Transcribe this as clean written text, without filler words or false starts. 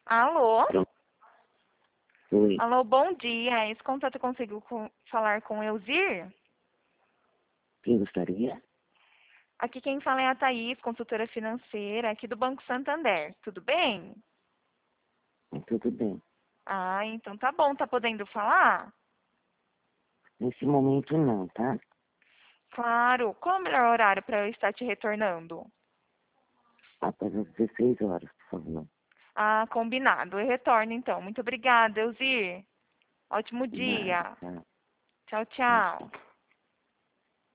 Alô? Pronto. Oi. Alô, bom dia. Esse contato conseguiu falar com Elzir? Quem gostaria? Aqui quem fala é a Thaís, consultora financeira aqui do Banco Santander. Tudo bem? Tudo bem. Ah, então tá bom. Tá podendo falar? Nesse momento não, tá? Claro. Qual é o melhor horário para eu estar te retornando? Após as 16 horas, por favor. Ah, combinado. Eu retorno então. Muito obrigada, Elzir. Ótimo Nada, dia. tá? Tchau, Tchau, tchau. tchau.